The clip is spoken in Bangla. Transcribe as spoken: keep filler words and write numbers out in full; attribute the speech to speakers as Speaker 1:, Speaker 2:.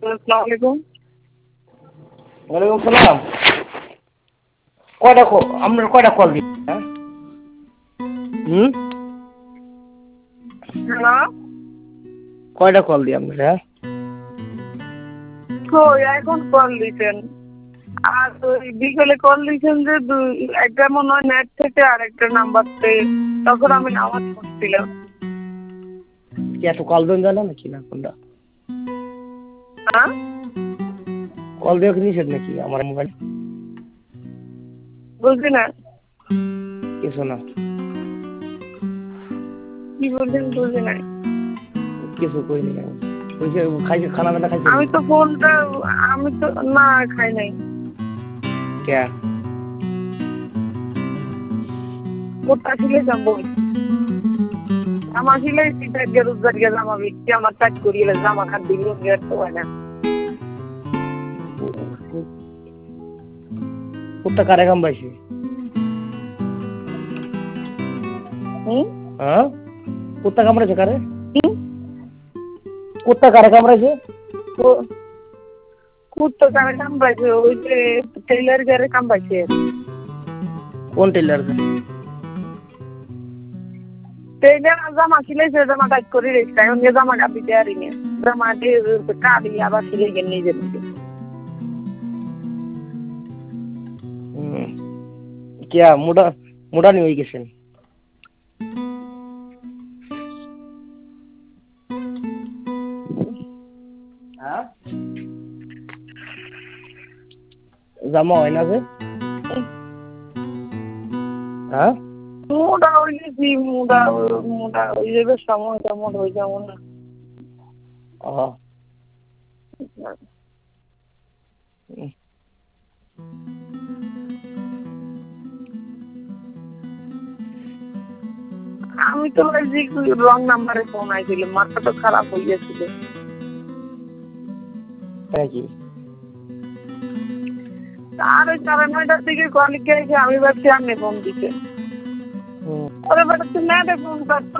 Speaker 1: আসসালামু আলাইকুম।
Speaker 2: ওয়ালাইকুম সালাম। কয়টা আপনার কয়টা কল দিই হ্যাঁ? হুম
Speaker 1: হ্যালো।
Speaker 2: কয়টা কল দিই আপনার হ্যাঁ?
Speaker 1: কই এখন কল দিছেন? আর ওই বিকেলে কল দিছেন যে দুই একটা মনে হয় নেট থেকে আর একটা নাম্বার থেকে, তখন আমি নামাজ পড়ছিলাম।
Speaker 2: কি এত কল দেন জানো নাকি না কোনটা?
Speaker 1: হ্যাঁ?
Speaker 2: কল দেওয়া কি নিষেধ নাকি আমার মোবাইল?
Speaker 1: বুঝলি না?
Speaker 2: কিছু না।
Speaker 1: কি বলছেন বুঝি নাই।
Speaker 2: কিছু কইনি আমি। কইছে খাইছে খানা দানা খাইছে?
Speaker 1: আমি তো ফোনটা আমি তো না খাই নাই।
Speaker 2: কে?
Speaker 1: কোথা ছিলে যাবো? জামা সিলাই সিটাই গেরুজ জায়গা জামা বিকছি আমার টাইট করিয়ে জামা কাট দিল গের তো হয় না।
Speaker 2: কুত্তা কারে কামড়াইছে?
Speaker 1: হুম?
Speaker 2: হ্যাঁ? কুত্তা কামড়াইছে কারে?
Speaker 1: কি?
Speaker 2: কুত্তা কারে কামড়াইছে?
Speaker 1: কুত্তা কারে কামড়াইছে? ওই যে টেইলার গারে কামড়াইছে।
Speaker 2: কোন টেইলার?
Speaker 1: টেইলার জামা সিলাইছে জামা টাইট করে রেখেছে এখন জামা কাটি দেয়ারি না। জামা দিয়ে কাটি আবার সিলাই গেলে নিজে নিজে।
Speaker 2: হুম কিয়া মোটা মোটা নি হয়ে গেছেন? হ্যাঁ? জামা হয় না যে? হ্যাঁ?
Speaker 1: মোটা হয়ে গেছি মোটা মোটা হয়ে যাবে সময় তেমন হয়ে যাবো না।
Speaker 2: ও
Speaker 1: আমি তো ভাবছি রং নাম্বারে ফোন আইছিল, মাথা তো খারাপ হয়ে গেছিল।
Speaker 2: নাকি?
Speaker 1: আর ওই সাড়ে নয়টার দিকে কল গিয়েছে আমি ভাবছি আপনি ফোন দিতে। ওরা বেড়াচ্ছে না ফোন